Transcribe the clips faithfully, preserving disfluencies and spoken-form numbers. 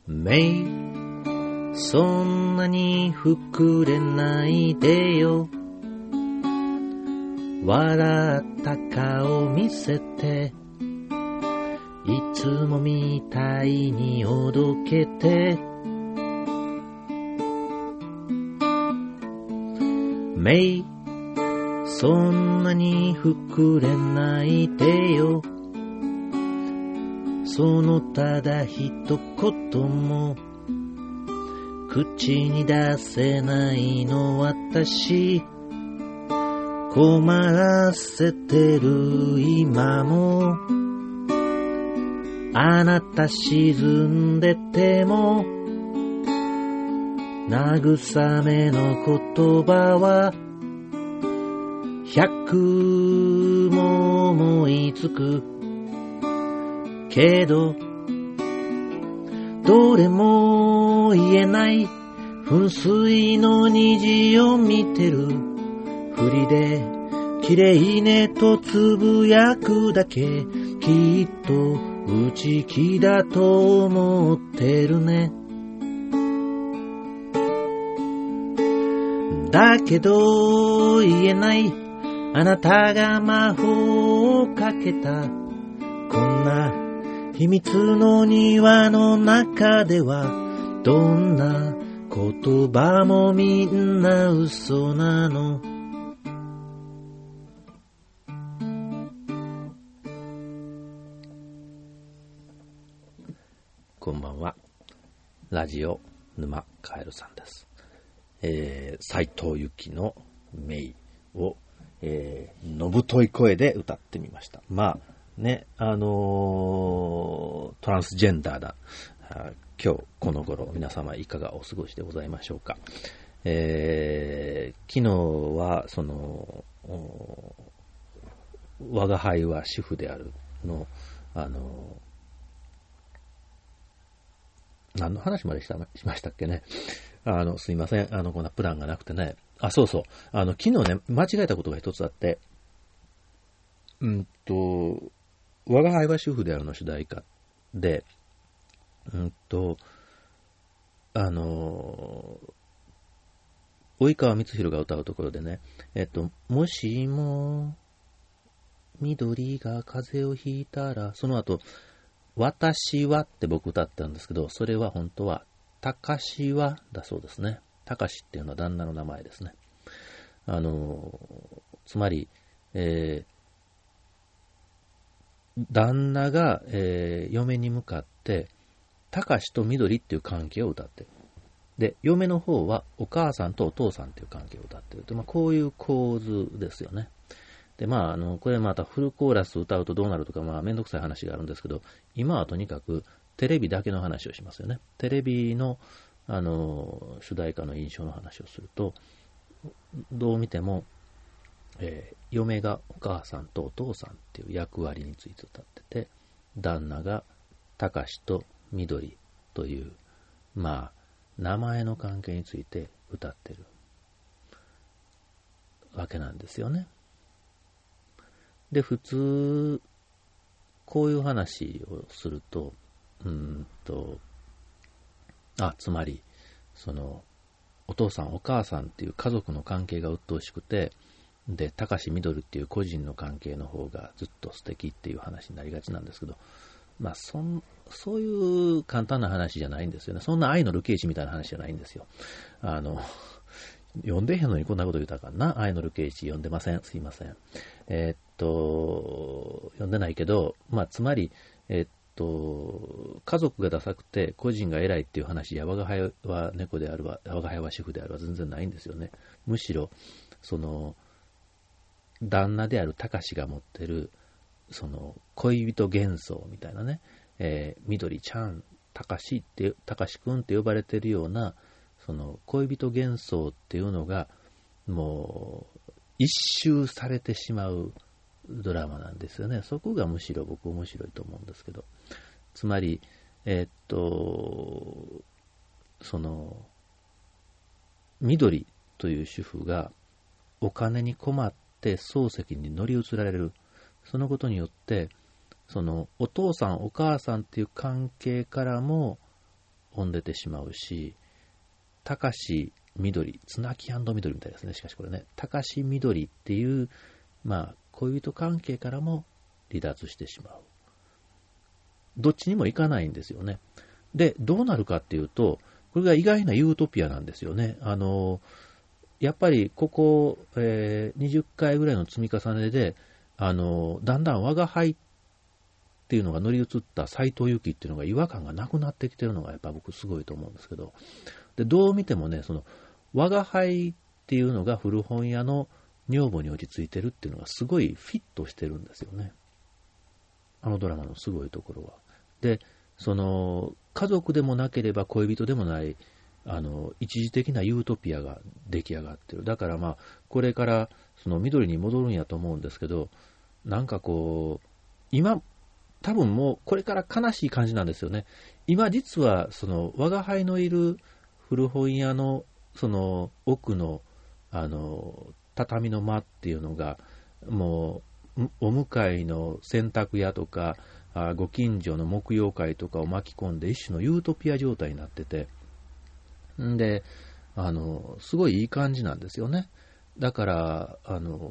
メイ、そんなに膨れないでよ。笑った顔見せて、いつもみたいにおどけて。メイ、そんなに膨れないでよ。そのただ一言も口に出せないの私。困らせてる今も。あなた沈んでても慰めの言葉は百も思いつくけど、どれも言えない噴水の虹を見てるふりで、綺麗ねとつぶやくだけ、きっと内気だと思ってるね。だけど言えない、あなたが魔法をかけたこんな秘密の庭の中では、どんな言葉もみんな嘘なの。こんばんは。ラジオ沼カエルさんです。えー、斉藤由貴のメイを、えー、のぶとい声で歌ってみました。まあね、あのー、トランスジェンダーだ今日この頃、皆様いかがお過ごしでございましょうか。えー、昨日はその我が輩は主婦であるのあのー何の話までしたしましたっけね。あの、すいません。あの、こんなプランがなくてね。あ、そうそう。あの、昨日ね、間違えたことが一つあって、うんと、我が輩は主婦であるの主題歌で、うんと、あの、及川光弘が歌うところでね、えっと、もしも、緑が風邪をひいたら、その後、私はって僕歌ったんですけど、それは本当は、たかしはだそうですね。たかしっていうのは旦那の名前ですね。あの、つまり、えー、旦那が、えー、嫁に向かって、たかしと緑っていう関係を歌ってる。で、嫁の方はお母さんとお父さんっていう関係を歌ってる。で、まあ、こういう構図ですよね。で、まあ、あの、これまたフルコーラス歌うとどうなるとか、まあ、めんどくさい話があるんですけど、今はとにかくテレビだけの話をしますよね。テレビの、あの、主題歌の印象の話をすると、どう見ても、えー、嫁がお母さんとお父さんっていう役割について歌ってて、旦那がたかしと緑という、まあ、名前の関係について歌ってるわけなんですよね。で、普通、こういう話をすると、うーんと、あ、つまり、その、お父さんお母さんっていう家族の関係が鬱陶しくて、で、たかしみどりっていう個人の関係の方がずっと素敵っていう話になりがちなんですけど、まあ、そん、そういう簡単な話じゃないんですよね。そんな愛の流刑地みたいな話じゃないんですよ。あの、読んでへんのにこんなこと言ったかな。愛の流刑地読んでません。すいません。えー、っと、読んでないけど、まあ、つまり、えー、っと、家族がダサくて個人が偉いっていう話や、我が輩は猫であるわ、我が輩は主婦であるわ、全然ないんですよね。むしろ、その、旦那であるたかしが持ってる、その、恋人幻想みたいなね、えー、みどりちゃん、たかしって、たかしくんって呼ばれてるような、その恋人幻想っていうのがもう一周されてしまうドラマなんですよね。そこがむしろ僕面白いと思うんですけど、つまりえー、っとその緑という主婦がお金に困って漱石に乗り移られる。そのことによってそのお父さんお母さんっていう関係からも音出てしまうし、高し緑、綱木緑みたいですね。しかしこれね、高し緑っていう、まあ、恋人関係からも離脱してしまう。どっちにも行かないんですよね。で、どうなるかっていうと、これが意外なユートピアなんですよね。あの、やっぱりここ、えー、にじゅっかいぐらいの積み重ねで、あの、だんだん我が輩っていうのが乗り移った斎藤由貴っていうのが違和感がなくなってきてるのがやっぱ僕すごいと思うんですけど、で、どう見てもね、その、我が輩っていうのが古本屋の女房に落ち着いてるっていうのがすごいフィットしてるんですよね。あのドラマのすごいところは。で、その、家族でもなければ恋人でもない、あの、一時的なユートピアが出来上がってる。だからまあ、これからその緑に戻るんやと思うんですけど、なんかこう、今、多分もうこれから悲しい感じなんですよね。今実はその我が輩のいる古本屋のその奥のあの畳の間っていうのがもうお向かいの洗濯屋とかご近所の木曜会とかを巻き込んで一種のユートピア状態になってて、んであのすごいいい感じなんですよね。だからあの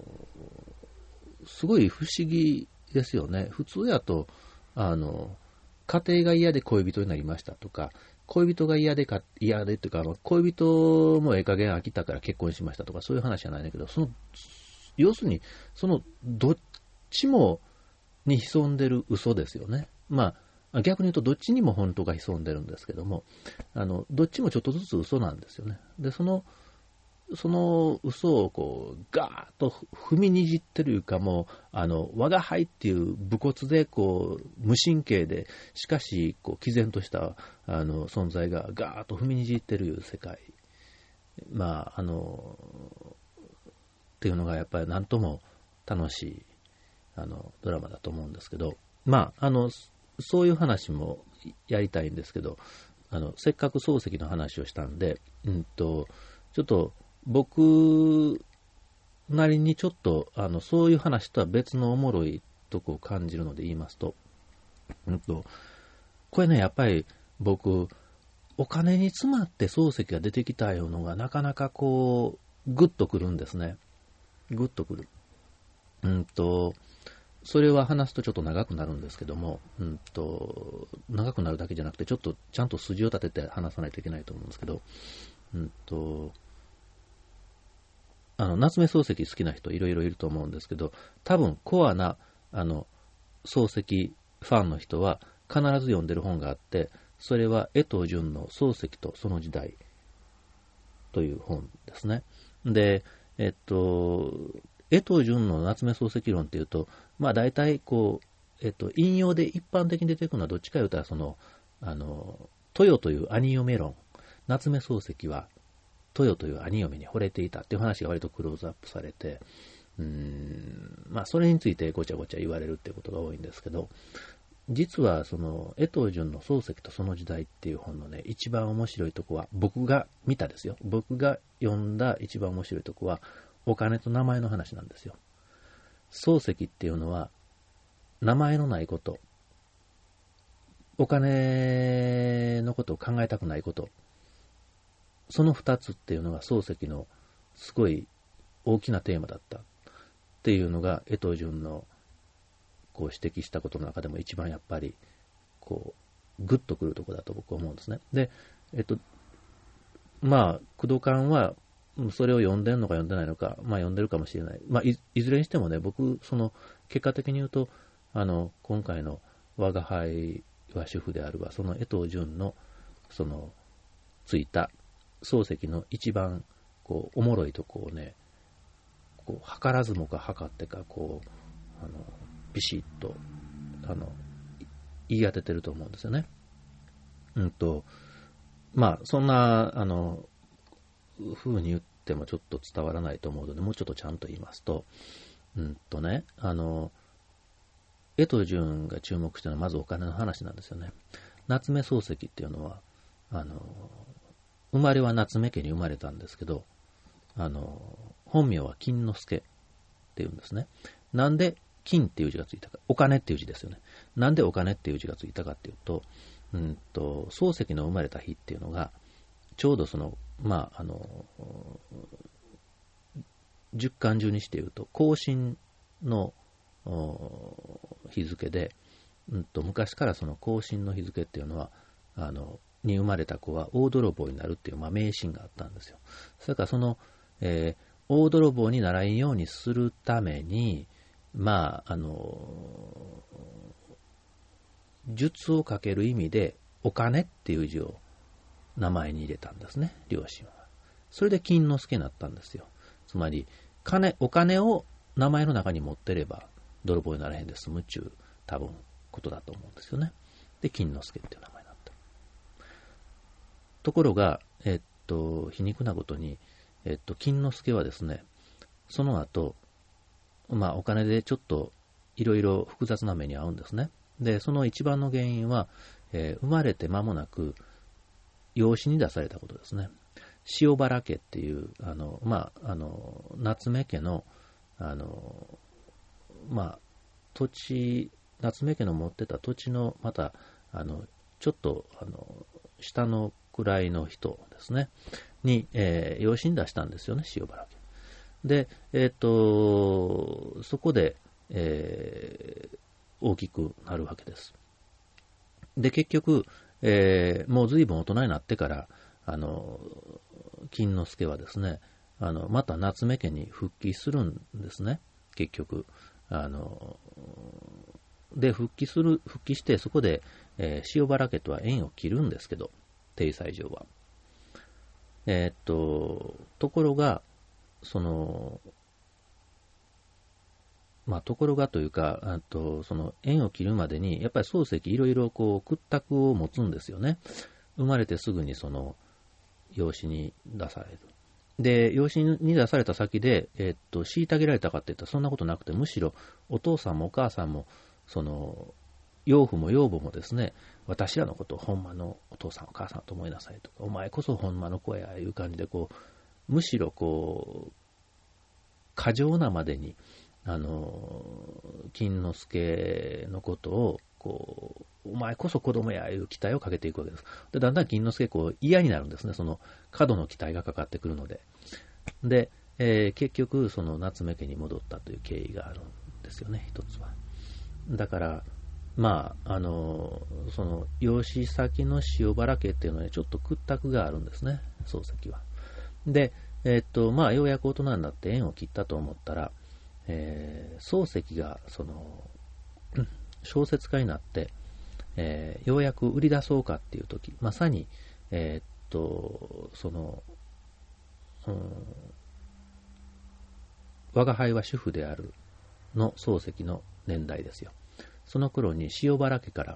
すごい不思議ですよね。普通やとあの家庭が嫌で恋人になりましたとか、恋人が嫌でか、嫌でというか、恋人もええ加減飽きたから結婚しましたとか、そういう話じゃないんだけど、その、要するに、その、どっちもに潜んでる嘘ですよね。まあ、逆に言うと、どっちにも本当が潜んでるんですけども、あの、どっちもちょっとずつ嘘なんですよね。で、その、その嘘をこうガーッと踏みにじってるいうか、もうあの我が輩っていう武骨でこう無神経でしかしこう毅然としたあの存在がガーッと踏みにじってるいう世界、まああのっていうのがやっぱり何とも楽しいあのドラマだと思うんですけど、まああのそういう話もやりたいんですけど、あのせっかく漱石の話をしたんで、うんとちょっと僕なりにちょっとあのそういう話とは別のおもろいとこを感じるので言いますと、うんと、これねやっぱり僕お金に詰まって漱石が出てきたようのがなかなかこうグッとくるんですね。グッとくる。うんとそれは話すとちょっと長くなるんですけども、うんと長くなるだけじゃなくてちょっとちゃんと筋を立てて話さないといけないと思うんですけど、うんとあの夏目漱石好きな人いろいろいると思うんですけど、多分コアなあの漱石ファンの人は必ず読んでる本があって、それは江藤淳の漱石とその時代という本ですね。で、えっと、江藤淳の夏目漱石論っていうと、まあ大体こう、えっと、引用で一般的に出てくるのはどっちか言うたらその、あの、豊という兄嫁論。夏目漱石は豊という兄嫁に惚れていたっていう話が割とクローズアップされて、うーん、まあそれについてごちゃごちゃ言われるっていうことが多いんですけど、実はその江藤淳の漱石とその時代っていう本のね、一番面白いとこは、僕が見たですよ。僕が読んだ一番面白いとこは、お金と名前の話なんですよ。漱石っていうのは、名前のないこと、お金のことを考えたくないこと、その二つっていうのが漱石のすごい大きなテーマだったっていうのが江藤淳のこう指摘したことの中でも一番やっぱりこうグッとくるところだと僕は思うんですね。で、えっとまあ工藤館はそれを読んでるのか読んでないのか、まあ読んでるかもしれない。まあ い, いずれにしてもね、僕その結果的に言うとあの今回の我が輩は主婦であるわ、その江藤淳のそのついた漱石の一番こうおもろいとこをね、こう図らずもか測ってかこうあのビシッとあの言い当ててると思うんですよね。うんとまあそんなあの風に言ってもちょっと伝わらないと思うので、もうちょっとちゃんと言いますと、うんとね、あの江藤淳が注目したのはまずお金の話なんですよね。夏目漱石っていうのはあの生まれは夏目家に生まれたんですけど、あの本名は金之助っていうんですね。なんで金っていう字がついたか、お金っていう字ですよね。なんでお金っていう字がついたかっていうと、うんと、漱石の生まれた日っていうのが、ちょうどその、まあ、あの、十干十日でいうと、庚申の日付で、うんと、昔からその庚申の日付っていうのは、あの、に生まれた子は大泥棒になるっていう、まあ、迷信があったんですよ。それからその、えー、大泥棒にならんようにするために、まあ、あの、術をかける意味で、お金っていう字を名前に入れたんですね、両親は。それで金之助になったんですよ。つまり、金、お金を名前の中に持ってれば、泥棒にならへんで済むっちゅう、多分、ことだと思うんですよね。で、金之助っていう名前になった。ところが、えっと、皮肉なことに、えっと、金之助はですね、その後、まあ、お金でちょっと、いろいろ複雑な目に遭うんですね。で、その一番の原因は、えー、生まれて間もなく、養子に出されたことですね。塩原家っていう、あの、まあ、あの、夏目家の、あの、まあ、土地、夏目家の持ってた土地の、また、あの、ちょっと、あの、下の位の人ですね、に、えー、養子に出したんですよね、塩原家。で、えっと、そこで、えー、大きくなるわけです。で、結局、えー、もう随分大人になってから、あの、金之助はですね、あの、また夏目家に復帰するんですね、結局。あの、で、復帰する、復帰して、そこで、えー、塩原家とは縁を切るんですけど、体裁上は。えー、っと、ところが、その、まあ、ところがというか、あとその縁を切るまでに、やっぱり漱石いろいろこう屈託を持つんですよね。生まれてすぐにその養子に出される。で、養子に出された先で、えっと、虐げられたかっていったらそんなことなくて、むしろお父さんもお母さんも、その、養父も養母もですね、私らのことをほんまのお父さんお母さんと思いなさいとか、お前こそほんまの子や、いう感じで、こう、むしろこう、過剰なまでに、あの、金之助のことを、こう、お前こそ子供や、いう期待をかけていくわけです。で、だんだん金之助、こう、嫌になるんですね。その、過度の期待がかかってくるので。で、えー、結局、その、夏目家に戻ったという経緯があるんですよね、一つは。だから、まあ、あの、その、養子先の塩原家っていうのにちょっと屈託があるんですね、漱石は。で、えー、っと、まあ、ようやく大人になって縁を切ったと思ったら、えー、漱石が、その、小説家になって、えー、ようやく売り出そうかっていう時、まさに、えー、っと、その、うん、我が輩は主婦であるの漱石の年代ですよ。その頃に塩原家から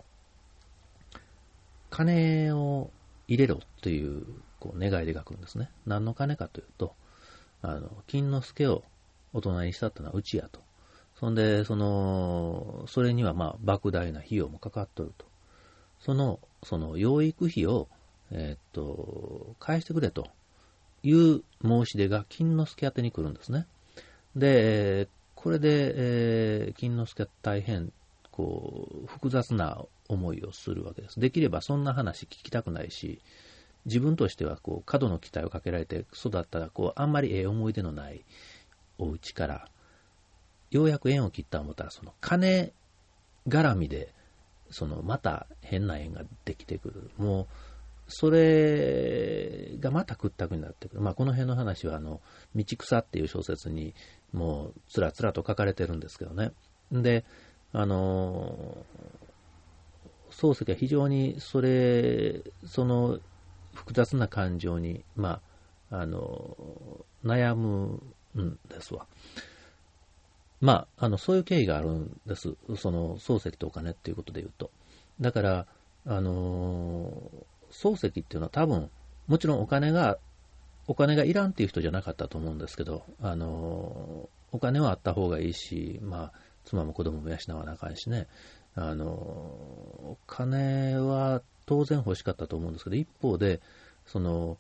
金を入れろという、こう願いで書くんですね。何の金かというと、あの、金之助を大人にしたってのはうちやと。そんで、その、それにはまあ、莫大な費用もかかっとると。その、その、養育費を、えー、っと、返してくれという申し出が金之助宛てに来るんですね。で、これで、えー、金之助は大変、こう、複雑な思いをするわけです。できればそんな話聞きたくないし、自分としては、こう、過度の期待をかけられて育ったら、こう、あんまりええ思い出のないお家から、ようやく縁を切った思ったら、その金絡みで、そのまた変な縁ができてくる。もう、それがまた屈託になってくる。まあ、この辺の話は、あの、道草っていう小説にもう、つらつらと書かれてるんですけどね。で、あの、漱石は非常にそれ、その複雑な感情に、まあ、あの、悩むんですわ。まあ、あの、そういう経緯があるんです。その、漱石とお金っていうことで言うと。だから、あの、漱石っていうのは多分、もちろんお金が、お金がいらんっていう人じゃなかったと思うんですけど、あの、お金はあった方がいいし、まあ、妻も子供も養わなあかんしね、あの、お金は当然欲しかったと思うんですけど、一方で、その、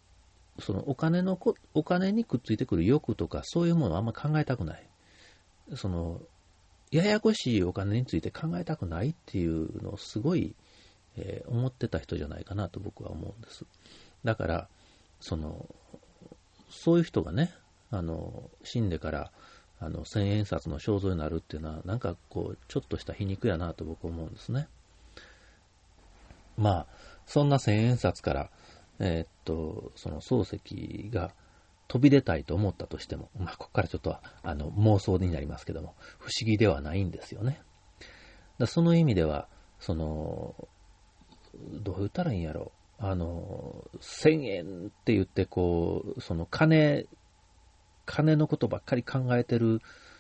そのお金のこ、お金にくっついてくる欲とか、そういうものはあんま考えたくない。 その、ややこしいお金について考えたくないっていうのをすごい、えー、思ってた人じゃないかなと僕は思うんです。だから、その、そういう人がね、あの、死んでから、あの、千円札の肖像になるっていうのは、なんかこう、ちょっとした皮肉やなと僕は思うんですね。まあ、そんな千円札から、えー、っと、その漱石が飛び出たいと思ったとしても、まあ、ここからちょっとあの妄想になりますけども、不思議ではないんですよね。だその意味では、その、どう言ったらいいんやろう。あの、千円って言って、こう、その金、金のことばっかり考えてる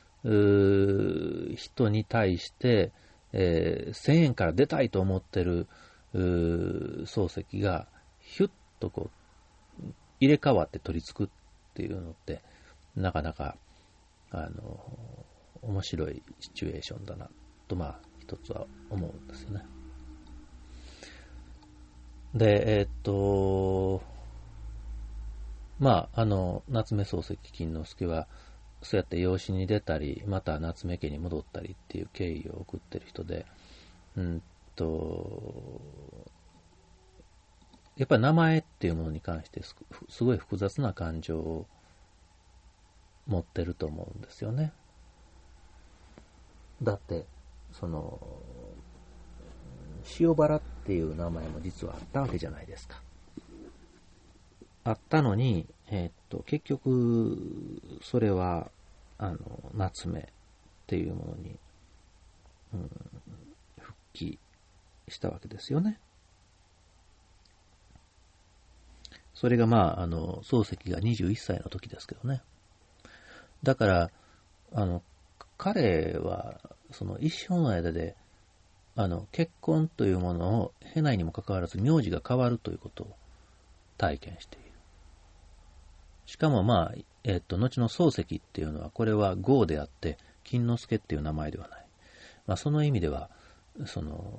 人に対して、えー、せんえんから出たいと思ってる漱石がヒュッとこう入れ替わって取り付くっていうのってなかなかあの面白いシチュエーションだなとまあ一つは思うんですよね。で、えー、っとまああの夏目漱石金之助はそうやって養子に出たり、また夏目家に戻ったりっていう経緯を送ってる人で、うんと、やっぱり名前っていうものに関してすごい複雑な感情を持ってると思うんですよね。だって、その、塩原っていう名前も実はあったわけじゃないですか。あったのに、えー、っと、結局、それは、あの、夏目っていうものに、うん、復帰したわけですよね。それがまあ、あの、漱石がにじゅういっさいの時ですけどね。だから、あの、彼は、その一生の間で、あの、結婚というものを経ないにもかかわらず、名字が変わるということを体験している。しかもまあ、えっと、後の漱石っていうのは、これは号であって、金之助っていう名前ではない。まあ、その意味では、その、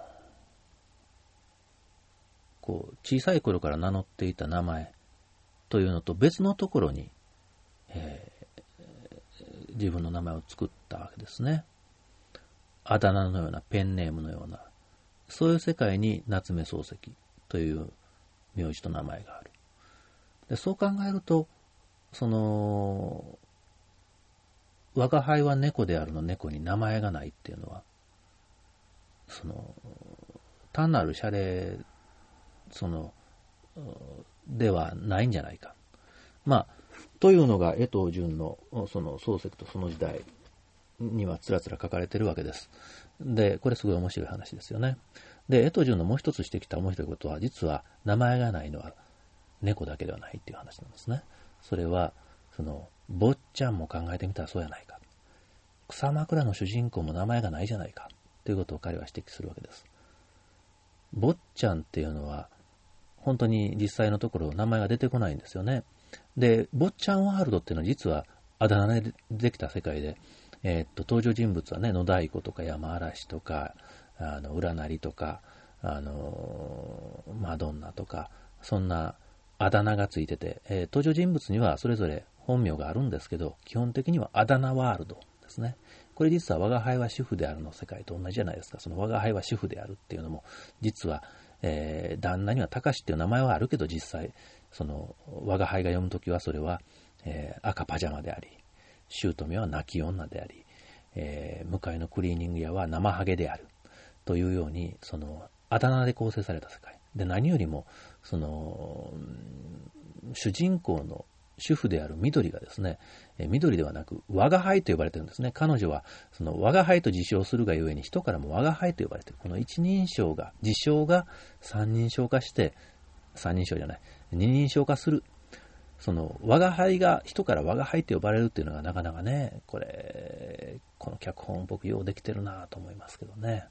こう、小さい頃から名乗っていた名前というのと別のところに、えー、自分の名前を作ったわけですね。あだ名のような、ペンネームのような、そういう世界に夏目漱石という名字と名前がある。でそう考えると、その、我が輩は猫であるの猫に名前がないっていうのは、その、単なる謝礼、その、ではないんじゃないか。まあ、というのが江藤淳の、その漱石とその時代にはつらつら書かれてるわけです。で、これすごい面白い話ですよね。で、江藤淳のもう一つしてきた面白いことは、実は名前がないのは猫だけではないっていう話なんですね。それは、その、坊ちゃんも考えてみたらそうやないか。草枕の主人公も名前がないじゃないか。ということを彼は指摘するわけです。坊ちゃんっていうのは、本当に実際のところ名前が出てこないんですよね。で、坊ちゃんワールドっていうのは実はあだ名でできた世界で、えー、っと、登場人物はね、野太鼓とか山嵐とか、あの、占りとか、あの、マドンナとか、そんなあだ名がついてて、えー、登場人物にはそれぞれ本名があるんですけど、基本的にはあだ名ワールドですね。これ実は我が輩は主婦であるの世界と同じじゃないですか。その我が輩は主婦であるっていうのも、実は、えー、旦那には高志っていう名前はあるけど、実際、その、我が輩が読むときはそれは、えー、赤パジャマであり、姑は泣き女であり、えー、向かいのクリーニング屋は生ハゲである。というように、その、あだ名で構成された世界。で、何よりも、その、主人公の主婦である緑がですね、え緑ではなく、我が輩と呼ばれてるんですね。彼女は、その、我が輩と自称するがゆえに、人からも我が輩と呼ばれてる。この一人称が、自称が三人称化して、三人称じゃない、二人称化する。その、我が輩が、人から我が輩と呼ばれるっていうのがなかなかね、これ、この脚本僕ようできてるなと思いますけどね。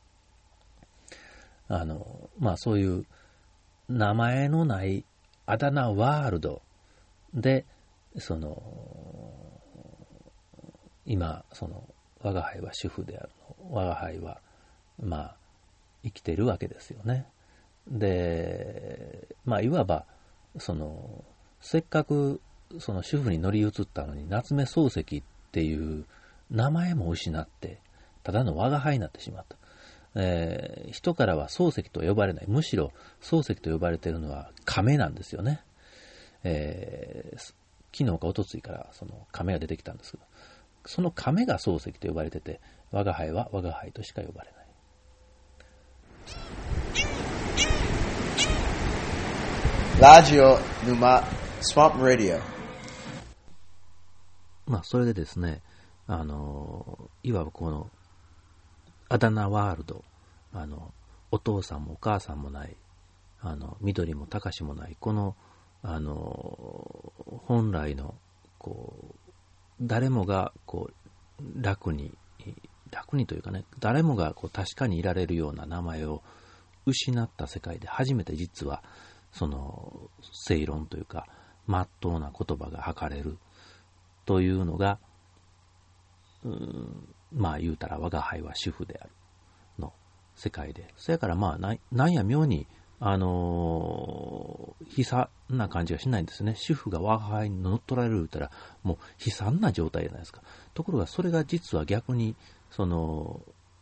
あの、まあそういう名前のないあだ名ワールドで、その、今、その、我が輩は主婦であるの。我が輩は、まあ、生きてるわけですよね。で、まあ、いわば、その、せっかく、その主婦に乗り移ったのに、夏目漱石っていう名前も失って、ただの我輩になってしまった。えー、人からは漱石と呼ばれない。むしろ漱石と呼ばれているのは亀なんですよね。えー、昨日か一昨日からその亀が出てきたんですけど、その亀が漱石と呼ばれてて、我が輩は我が輩としか呼ばれない。 ラジオ沼スワンプラディオ。 まあそれでですね、あのいわばこのあだ名ワールド、あのお父さんもお母さんもない、あの緑も高しもない、このあの本来のこう誰もがこう楽に楽にというかね、誰もがこう確かにいられるような名前を失った世界で初めて実はその正論というか真っ当な言葉が吐かれるというのが、うーんまあ言うたら我が輩は主婦であるの世界で、そやからまあななんや妙にあのー、悲惨な感じがしないんですね。主婦が我が輩に乗っ取られると言ったらもう悲惨な状態じゃないですか。ところがそれが実は逆にその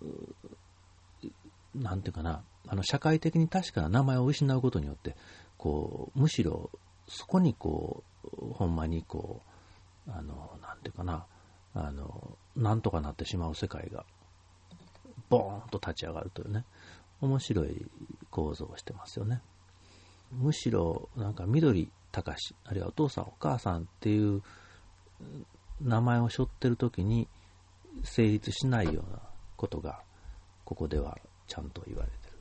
なんていうかな、あの社会的に確かな名前を失うことによってこうむしろそこにこうほんまにこうあのなんていうかな、あのなんとかなってしまう世界がボーンと立ち上がるというね、面白い構造をしてますよね。むしろなんか緑高し、あるいはお父さんお母さんっていう名前を背負ってるときに成立しないようなことがここではちゃんと言われてる。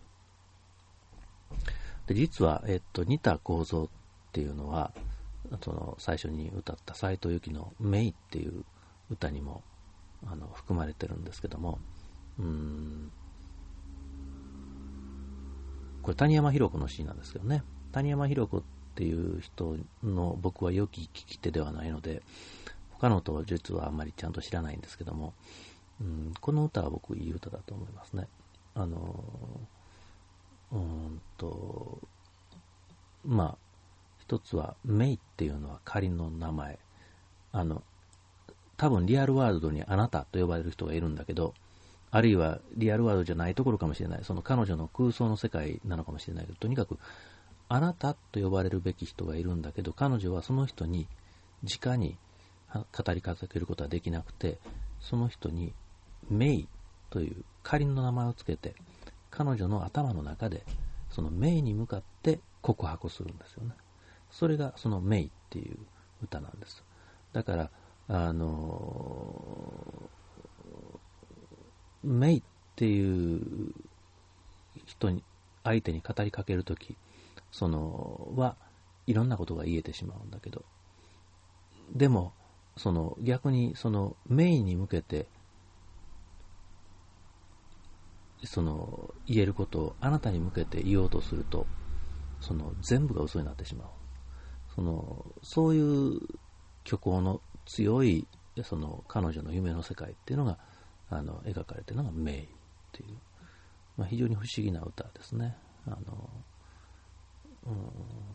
で実は、えっと、似た構造っていうのはその最初に歌った斉藤由貴のメイっていう歌にもあの含まれてるんですけども、うーんこれ谷山博子の詩なんですけどね、谷山博子っていう人の僕は良き聞き手ではないので他の歌は実はあんまりちゃんと知らないんですけども、うん、この歌は僕いい歌だと思いますね。あのうーんとまあ一つはメイっていうのは仮の名前、あの多分リアルワールドにあなたと呼ばれる人がいるんだけど、あるいはリアルワールドじゃないところかもしれない、その彼女の空想の世界なのかもしれないけど、とにかくあなたと呼ばれるべき人がいるんだけど、彼女はその人に直に語りかけることはできなくて、その人にメイという仮の名前をつけて彼女の頭の中でそのメイに向かって告白するんですよね。それがそのメイっていう歌なんです。だからあのメイっていう人に相手に語りかけるとき、そのはいろんなことが言えてしまうんだけど、でもその逆にそのメイに向けてその言えることをあなたに向けて言おうとすると、その全部が嘘になってしまう。そのそういう虚構の強いその彼女の夢の世界っていうのがあの描かれているのがメイっていう、まあ、非常に不思議な歌ですね。あの、うん、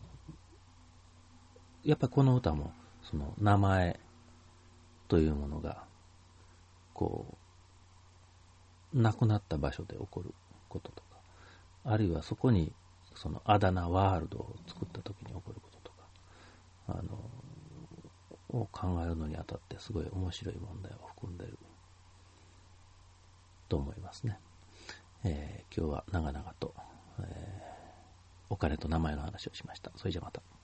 やっぱりこの歌もその名前というものがこう亡くなった場所で起こることとか、あるいはそこにそのあだ名ワールドを作った時に起こることとか、あのを考えるのにあたってすごい面白い問題を含んでいると思いますね。えー、今日は長々と、えー、お金と名前の話をしました。それじゃまた。